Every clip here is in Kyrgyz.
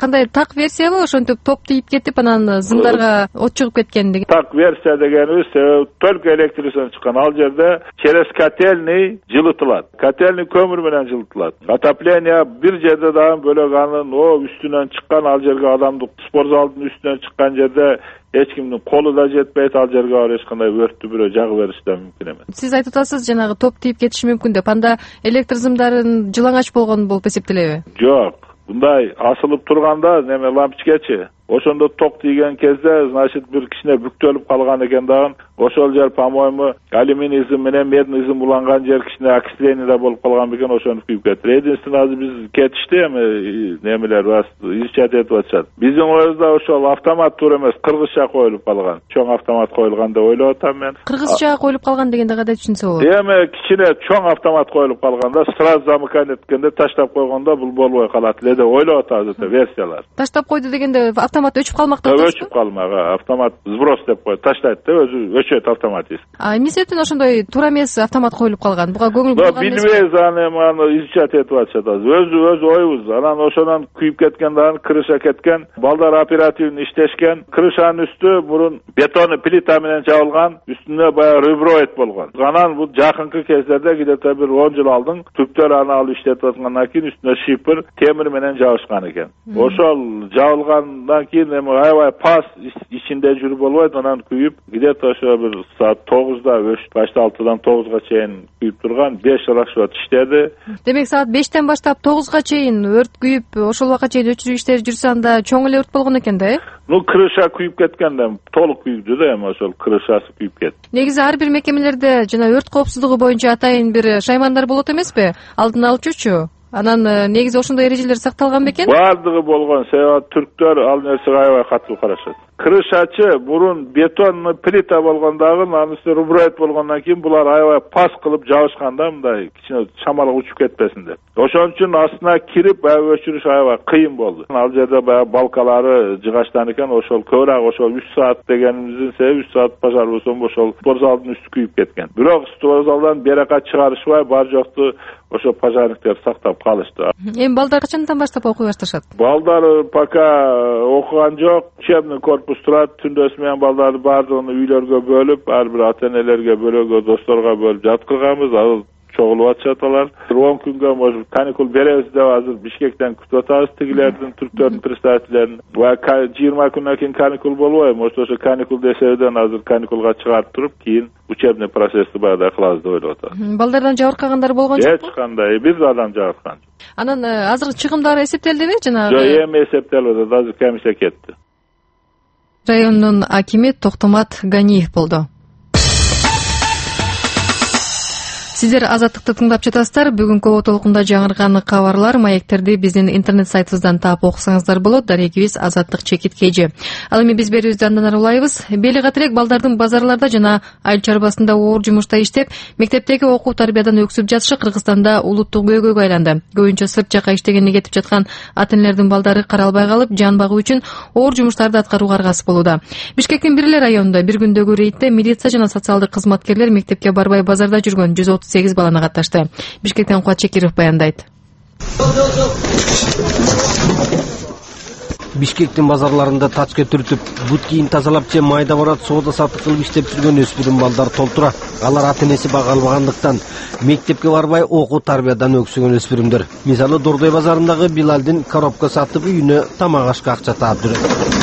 кандай так версиябы, ошентип топ тийип кетип анан зымдарга от чыгып кеткен деген? Так версия дегенибиз только электричество чыккан. Ал жерде через котельный жылытылат. Котельный көмүр менен жылытылат. Отопление бир жерде дагы бөлөк анын үстүнөн чыккан, ал жерге адамдык спортзалдын үстүнөн чыккан жерде эч кимдин колу да жетпейт, ал жерге барып эч кандай өрттү бирөө жагып бериш да мүмкүн эмес. Сиз айтып атасыз, жанагы топ тийип кетиши мүмкүн деп. Анда электр зымдарын жылаңач болгон болуп эсептелеби? Жок, мындай асылып турганда неме лампочкачы ошондо ток тийген кезде, значит, бир кичине бүктөлүп калган экен дагы. Ошол жер, по-моему, алюминий изим менен медный изим уланган жер кичине окисление да болуп калган бекен, ошону күйүп кетти. Единственное, азыр биз кетишти эми немелер бас изчат этип атышат. Биздин оюбузда ошол автомат тур эмес, кыргызча коюлуп калган. Чоң автомат коюлган деп ойлоп атам мен. Кыргызча коюлуп калган дегенде кандай түшүнсө болот? Эми кичине чоң автомат коюлуп калганда, сразу замыкание эткенде таштап койгондо бул болбой калат эле деп ойлоп атабыз версиялар. Таштап койду дегенде автомат өчүп калмак деп атасызбы? Өчүп калмак, автомат сброс деп коет, таштайт да, өзү өчөт автоматист. Эмне себептен ошондой туура эмес автомат коюлуп калган? Буга көңүл бурган эмес? Билбейбиз, аны изчат этип атышат. Өз оюбуз. Анан ошондон күйүп кеткен дагы крыша кеткен. Балдар оперативно иштешкен. Крышанын үстү мурун бетонный плита менен жабылган, үстүнө баягы реброид болгон. Анан бул жакынкы кездерде где-то бир 10 жыл алдын түптөр аны алып иштетип аткандан кийин үстүнө шипер, темир менен жабышкан экен. Ошол жабылгандан кийин эми аябай пас ичинде жүрүп болбойт, анан күйүп где-то ошо бир саат 9да өчүп, почти 6дан 9га чейин күйүп турган, 5 расчет иштеди. Демек саат 5тен баштап 9га чейин өрт күйүп, ошол убакка чейин өчүрүү иштери жүрсө анда чоң эле өрт болгон экен да, крыша күйүп кеткен да, толук күйдү да, эми ошол крышасы күйүп кетти. Негизи ар бир мекемелерде жана өрт коопсуздугу боюнча атайын бир шаймандар болот эмеспи? Алдын алчучу. Анан негизи ошондой эрежелер сакталган бекен? Бардыгы болгон. Себеби түрктөр ал нерсеге аябай катуу карашат. Крышачы мурун бетонный плита болгондагы, анысы реброид болгондон кийин булар аябай пас кылып жабышканда, мындай кичине шамалга учуп кетпесин деп. Ошон үчүн астына кирип өчүрүш аябай кыйын болду. Ал жерде баягы балкалары жыгачтан экен, ошол көбүрөөк ошол 3 саат дегенибиздин себеби 3 саат пожар болсо ошол спортзалдын үстү күйүп кеткен. Бирок спортзалдан берака чыгарышпай бар жокту ошо пожарниктер сактап калышты. Эми балдар качандан баштап окуй башташат? Балдар пока окуган жок. Учебный корпус турат. Түндөсү менен балдарды баардыгын үйлөргө бөлүп, ар бир ата-энелерге, бөлөгө, досторго бөлүп жаткырганбыз. Ал чогулуп атышат алар. 10 күнгө может каникул беребиз деп азыр Бишкектен күтүп атабыз тигилердин, түрктөрдүн представительдерин. 20 күнөн кийин каникул болбойбу? Может ошо каникул десебеден азыр каникулга чыгарып туруп, кийин учебный процессти баягыдай кылабыз деп ойлоп атабыз. Балдардан жабыркагандар болгон жокпу? Эч кандай, бир адам жабыркан. Анан азыркы чыгымдары эсептелдиби жанагы? Жок, эми эсептелбейт, азыр комиссия кетти. Райондун акими Токтомат Ганиев болду. Сиздер Азаттыкты тыңдап жатасыздар. Бүгүнкү отолкунда жаңырган кабарлар, маектерди биздин интернет сайтыбыздан таап окусаңыздар болот. Дарегибиз Азаттык _KG. Ал эми биз берүүбүздү андан ары улайбыз. Белек атырек балдардын базарларда жана айыл чарбасында оор жумушта иштеп, мектептеги окуу тарбиядан өксүп жатышы Кыргызстанда улуттук көйгөйгө айланды. Көбүнчө сырт жака иштегенге кетип жаткан ата-энелердин балдары каралбай калып, жан багуу үчүн оор жумуштарды аткарууга аргасыз болууда. Бишкектин Бирлер районунда бир күндөгү рейдте милиция жана социалдык кызматкерлер мектепке барбай базарда жүргөн 138 баланы катташты. Бишкектен Куат Чекиров баяндайт. Бишкектин базарларында тачка түртүп, бут кийин тазалап же майда барат соода сатып кылып иштеп жүргөн өспүрүм балдар толтура. Алар ата-энеси бага албагандыктан мектепке барбай окуу тарбиядан өксөгөн өспүрүмдөр. Мисалы Дордой базарындагы Билалдин коробка сатып үйүнө тамак ашка акча таап жүрөт.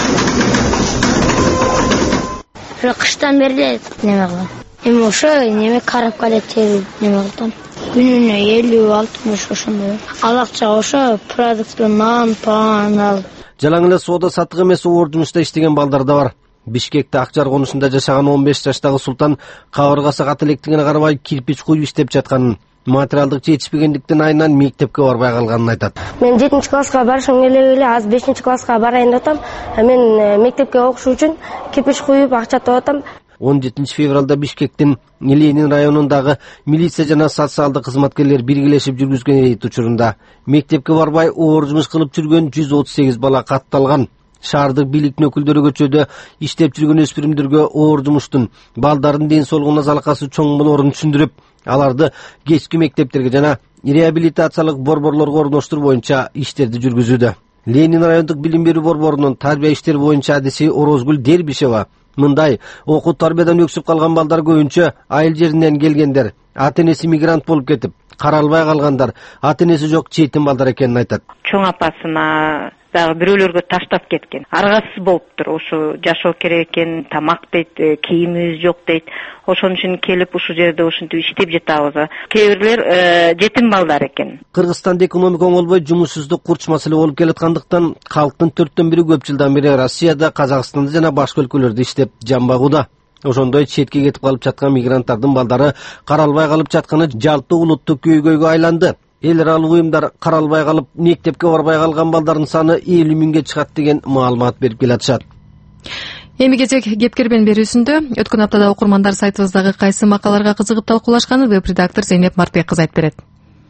Кыштан бери неме кылам. Эми ошо неме коробка теріп неме кылам. Күнүнө 50-60 ошондой. Ал акча ошо продукты нан, пан алып. Жалаң эле соода сатык эмес оор жумушта иштеген балдар да бар. Бишкекте Акчар конушунда жашаган 15 жаштагы Султан кабыргасы кат электигине карабай кирпич куюп иштеп жатканын, материалдык жетишпегендиктен айынан мектепке барбай калганын айтат. Мен 7-класска барышым келе аз 5-класска барайын деп атам. Мен мектепке окуш үчүн кирпич куюп акча таап атам. 17 февралда Бишкектин Ленин районундагы милиция жана социалдык кызматкерлер биргелешип жүргүзгөн рейд учурунда мектепке барбай оор жумуш кылып жүргөн 138 бала катталган. Шаардык бийликтин өкүлдөрү көчөдө иштеп жүргөн өспүрүмдөргө оор жумуштун балдардын ден соолугуна залакасы чоң болоорун түшүндүрүп, аларды кечки мектептерге жана реабилитациялык борборлорго орноштуруу боюнча иштерди жүргүзүүдө. Ленин райондук билим берүү борборунун тарбия иштери боюнча адиси Орозгүл Дербишева мындай: окуу тарбиядан өксүп калган балдар көбүнчө айыл жеринен келгендер, ата-энеси мигрант болуп кетип, каралбай калгандар, ата-энеси жок четим балдар экенин айтат. Чоң апасына дагы бирөөлөргө таштап кеткен. Аргасыз болуптур. Ушу жашоо керек экен, тамак дейт, кийимибиз жок дейт. Ошон үчүн келип ушул жерде ушинтип иштеп жатабыз. Кээ бирлер жетим балдар экен. Кыргызстанда экономика оңолбой, жумушсуздук курч маселе болуп келаткандыктан калктын 4/1 көп жылдан бери Россияда, Казакстанда жана башка өлкөлөрдө иштеп жан багууда. Ошондой четке кетип калып жаткан мигранттардын балдары каралбай калып жатканы жалпы улуттук көйгөйгө айланды. Эл аралык уюмдар каралбай калып, мектепке барбай калган балдардын саны 50 миңге чыгат деген маалымат берип келатышат. Эми кезек кепкербен берүүсүндө. Өткөн аптада окурмандар сайтыбыздагы кайсы макалаларга кызыгып талкуулашканын веб-редактор Зейнеп Мартбек кызы айтып берет.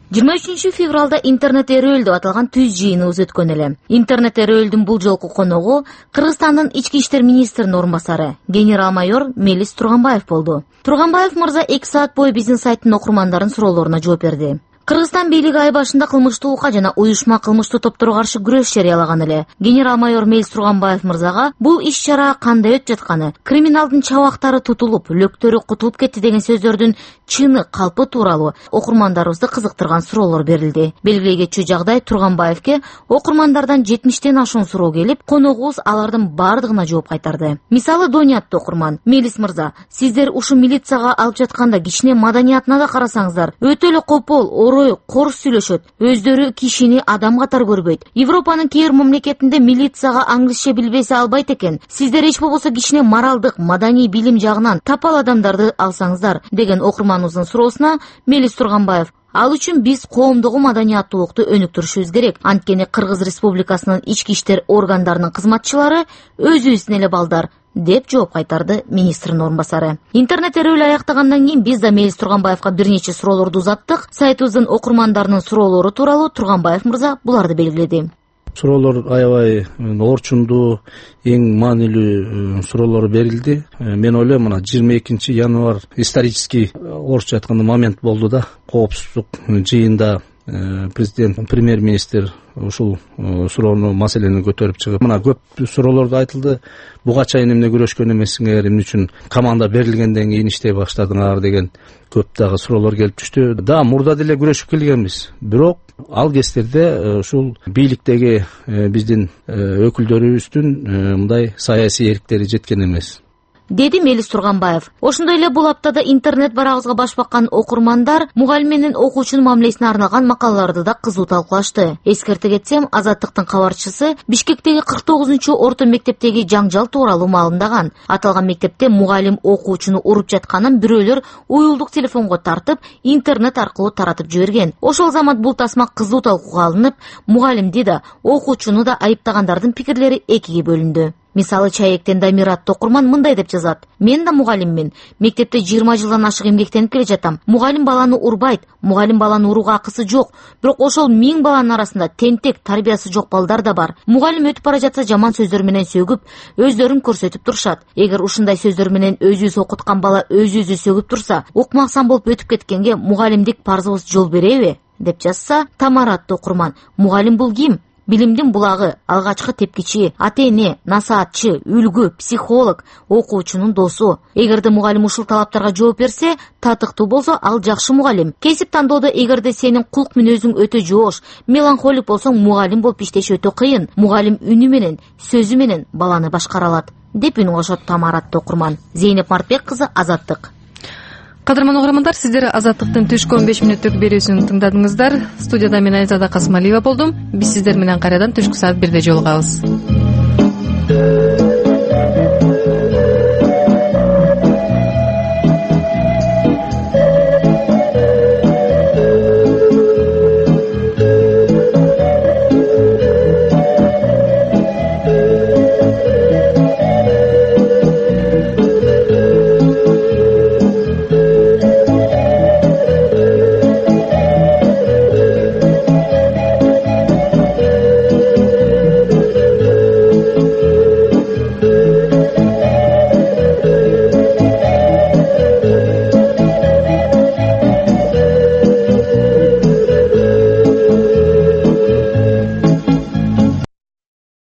23 февралда интернет эрөөл деп аталган түз жыйыныбыз өткөн эле. Интернет эрөөлдүн бул жолку коногу Кыргызстандын ички иштер министринин орун басары генерал-майор Мелис Турганбаев болду. Турганбаев мырза 2 саат бою биздин сайттын окурмандардын суроолоруна жооп берди. Кыргызстан бийлиги ай башында кылмыштуулукка жана уюшма кылмыштуу топторго каршы күрөш жарыялаган эле. Генерал-майор Мелис Турганбаев мырзага бул иш-чара кандай өтүп жатканы, криминалдын чабактары тутулуп, лөктөрү кутулуп кетти деген сөздөрдүн чыны калпы тууралуу окурмандарыбызды кызыктырган суроолор берилди. Белгилей кетчү жагдай, Турганбаевке окурмандардан 70тен ашуун суроо келип, коногубуз алардын бардыгына жооп кайтарды. Мисалы, Дониятты окурман: Мелис мырза, сиздер ушу милицияга алып жатканда кичине маданиятына да карасаңыздар, өтө эле копол, орой, корс сүйлөшөт. Өздөрү кишини адам катар көрбөйт. Европанын кээ бир мамлекетинде милицияга англисче билбесе албайт экен. Сиздер эч болбосо кичине моралдык, маданий билим жагынан тапал адамдарды алсаңыздар деген окурманыбыздын суроосуна Мелис Турганбаев: ал үчүн биз коомдогу маданияттуулукту өнүктүрүшүбүз керек. Анткени Кыргыз Республикасынын ички иштер органдарынын кызматчылары өзүбүздүн эле балдар, деп жооп кайтарды министрдин орун басары. Интернет эрөөлү аяктагандан кийин биз да Мелис Турганбаевка бир нече суроолорду узаттык. Сайтыбыздын окурмандарынын суроолору тууралуу Турганбаев мырза буларды белгиледи. Суроолор аябай орчундуу, эң маанилүү суроолор берилди. Мен ойлойм, мына 22 январь исторический орусча айтканда момент болду да. Коопсуздук жыйында президент, премьер-министр ушул суроону, маселени көтөрүп чыгып, мына көп суроолорду айтылды. Буга чейин эмне күрөшкөн эмесиңер, эмне үчүн команда берилгенден кийин иштей баштадыңар деген көп дагы суроолор келип түштү. Да, мурда деле күрөшүп келгенбиз. Бирок ал кездерде ушул бийликтеги биздин өкүлдөрүбүздүн мындай саясий эрктери жеткен эмес, деди Мелис Турганбаев. Ошондой эле бул аптада интернет барагыбызга баш баккан окурмандар мугалим менен окуучунун мамилесине арналган макалаларды да кызуу талкуулашты. Эскерте кетсем, Азаттыктын кабарчысы Бишкектеги 49-орто мектептеги жаңжал тууралуу маалымдаган. Аталган мектепте мугалим окуучуну уруп жатканын бирөөлөр уюлдук телефонго тартып, интернет аркылуу таратып жиберген. Ошол замат бул тасма кызуу талкууга алынып, мугалимди да, окуучуну да айыптагандардын пикирлери экиге бөлүндү. Мисалы, Чаектен Дамир аттуу окурман мындай деп жазат: мен да мугалиммин. Мектепте 20 жылдан ашык эмгектенип келе жатам. Мугалим баланы урбайт, мугалим баланы урууга акысы жок. Бирок ошол 1000 баланын арасында тентек, тарбиясы жок балдар да бар. Мугалим өтүп бара жатса жаман сөздөр менен сөгүп, өздөрүн көрсөтүп турушат. Эгер ушундай сөздөр менен өзүбүз окуткан бала өзүбүздү сөгүп турса, укмаксан болуп өтүп кеткенге мугалимдик парзыбыз жол береби? деп жазса Тамара аттуу окурман. Мугалим бул ким? Билимдин булагы, алгачкы тепкичи, ата-эне, насаатчы, үлгү, психолог, окуучунун досу. Эгерде мугалим ушул талаптарга жооп берсе, татыктуу болсо, ал жакшы мугалим. Кесип тандоодо эгерде сенин кулк мүнөзүң өтө жоош, меланхолик болсоң, мугалим болуп иштеш өтө кыйын. Мугалим үнү менен, сөзү менен баланы башкара алат, деп үн кошот Тамара аттуу окурман. Зейнеп Мартбек кызы, Азаттык. Кадырман угармандар, сиздер Азаттыктын түшкү 15 мүнөттүк берүүсүн тыңдадыңыздар. Студияда мен Айзада Касымалиева болдум. Биз сиздер менен кайрадан түшкү саат 1-де жолугабыз.